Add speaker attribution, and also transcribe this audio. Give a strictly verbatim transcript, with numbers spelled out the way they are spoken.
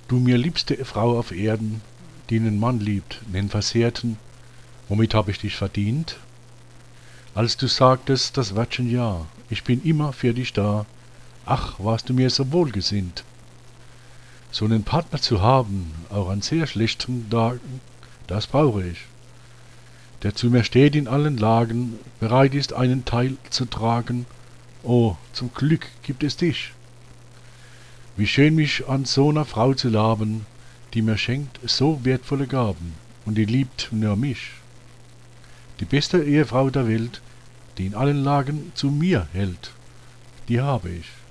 Speaker 1: Du mir liebste Frau auf Erden, die nen Mann liebt, nen Versehrten, womit hab ich dich verdient? Als du sagtest das Wörtchen Ja, ich bin immer für dich da, ach, warst du mir so wohlgesinnt. So nen Partner zu haben, auch an sehr schlechten Tagen, das brauche ich, der zu mir steht in allen Lagen, bereit ist, einen Teil zu tragen. Oh, zum Glück gibt es dich. Wie schön mich an so ner Frau zu laben, die mir schenkt so wertvolle Gaben, und die liebt nur mich. Die beste Ehefrau der Welt, die in allen Lagen zu mir hält, die habe ich.